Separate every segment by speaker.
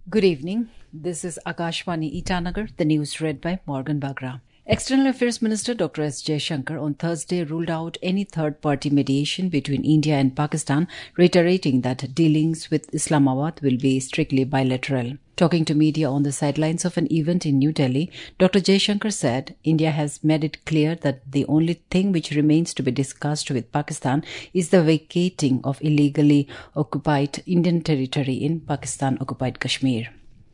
Speaker 1: Good evening. This is Akashvani Itanagar, the news read by Morgan Bagra. External Affairs Minister Dr. S. Jaishankar on Thursday ruled out any third-party mediation between India and Pakistan, reiterating that dealings with Islamabad will be strictly bilateral. Talking to media on the sidelines of an event in New Delhi, Dr. Jaishankar said India has made it clear that the only thing which remains to be discussed with Pakistan is the vacating of illegally occupied Indian territory in Pakistan-occupied Kashmir.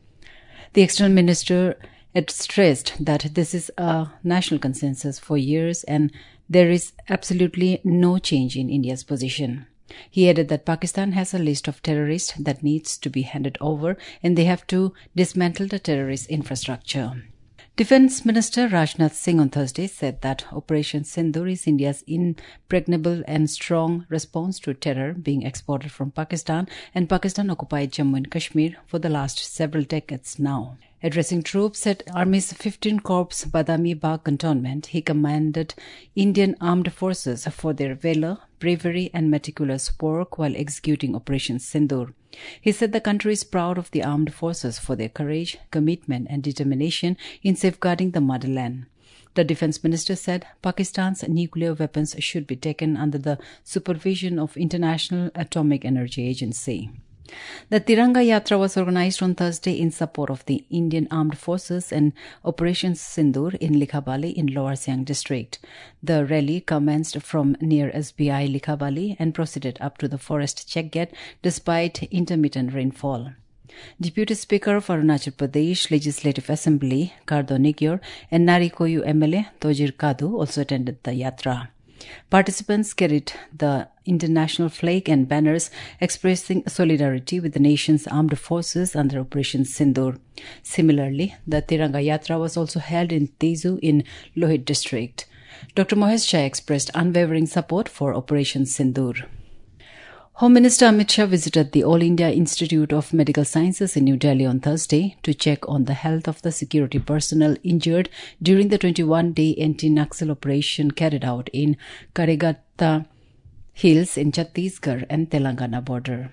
Speaker 1: The External Minister had stressed that this is a national consensus for years and there is absolutely no change in India's position. He added that Pakistan has a list of terrorists that needs to be handed over and they have to dismantle the terrorist infrastructure. Defence Minister Rajnath Singh on Thursday said that Operation Sindoor is India's impregnable and strong response to terror being exported from Pakistan and Pakistan-occupied Jammu and Kashmir for the last several decades now. Addressing troops at Army's 15th Corps Badami Bagh cantonment, he commended Indian armed forces for their valour, bravery and meticulous work while executing Operation Sindoor. He said the country is proud of the armed forces for their courage, commitment and determination in safeguarding the motherland. The Defence Minister said Pakistan's nuclear weapons should be taken under the supervision of International Atomic Energy Agency. The Tiranga Yatra was organized on Thursday in support of the Indian Armed Forces and Operation Sindoor in Likhabali in Lower Siang district. The rally commenced from near SBI Likhabali and proceeded up to the forest check gate despite intermittent rainfall. Deputy Speaker of Arunachal Pradesh Legislative Assembly, Kardo Nigyor, and Narikoyu MLA, Tojir Kadu, also attended the yatra. Participants carried the international flag and banners expressing solidarity with the nation's armed forces under Operation Sindoor. Similarly, the Tiranga Yatra was also held in Tezu in Lohit district. Dr. Mohesh Shah expressed unwavering support for Operation Sindoor. Home Minister Amit Shah visited the All India Institute of Medical Sciences in New Delhi on Thursday to check on the health of the security personnel injured during the 21-day anti-Naxal operation carried out in Karegata Hills in Chhattisgarh and Telangana border.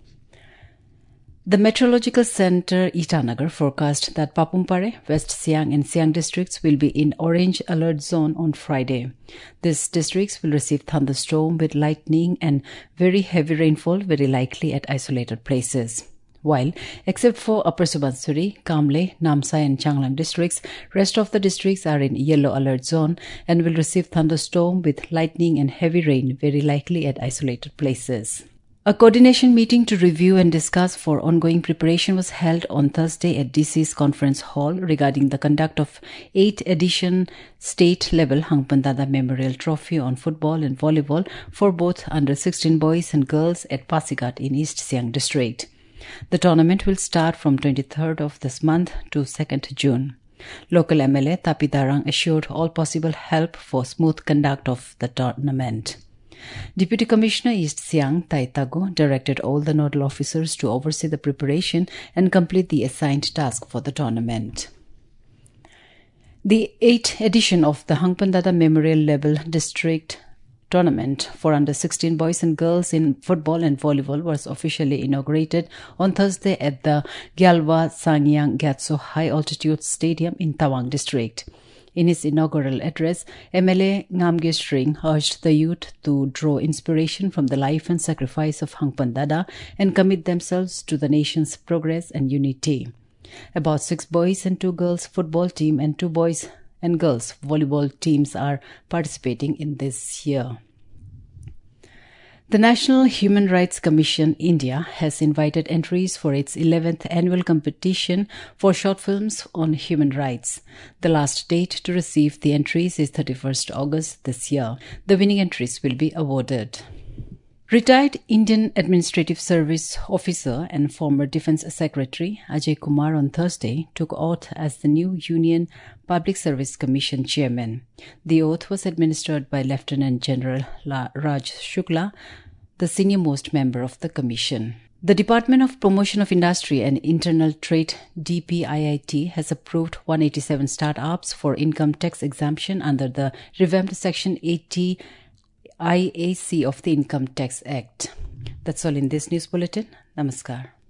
Speaker 1: The Meteorological Center Itanagar forecast that Papumpare, West Siang and Siang districts will be in orange alert zone on Friday. These districts will receive thunderstorm with lightning and very heavy rainfall very likely at isolated places. While, except for Upper Subansuri, Kamle, Namsai and Changlang districts, rest of the districts are in yellow alert zone and will receive thunderstorm with lightning and heavy rain very likely at isolated places. A coordination meeting to review and discuss for ongoing preparation was held on Thursday at DC's conference hall regarding the conduct of 8th edition state-level Hangpan Dada Memorial Trophy on football and volleyball for both under-16 boys and girls at Pasigat in East Siang district. The tournament will start from 23rd of this month to 2nd June. Local MLA Tapi Darang assured all possible help for smooth conduct of the tournament. Deputy Commissioner East Siang, Taitago, directed all the nodal officers to oversee the preparation and complete the assigned task for the tournament. The 8th edition of the Hangpan Dada Memorial Level District Tournament for under-16 boys and girls in football and volleyball was officially inaugurated on Thursday at the Gyalwa Sangyang Gyatso High Altitude Stadium in Tawang District. In his inaugural address, MLA Ngamge String urged the youth to draw inspiration from the life and sacrifice of Hangpan Dada and commit themselves to the nation's progress and unity. About 6 boys and 2 girls football team and 2 boys and girls volleyball teams are participating in this year. The National Human Rights Commission India has invited entries for its 11th annual competition for short films on human rights. The last date to receive the entries is 31st August this year. The winning entries will be awarded. Retired Indian Administrative Service officer and former Defence Secretary Ajay Kumar on Thursday took oath as the new Union Public Service Commission chairman. The oath was administered by Lieutenant General Raj Shukla, the senior-most member of the commission. The Department of Promotion of Industry and Internal Trade DPIIT has approved 187 startups for income tax exemption under the revamped Section 80 IAC of the Income Tax Act. That's all in this news bulletin. Namaskar.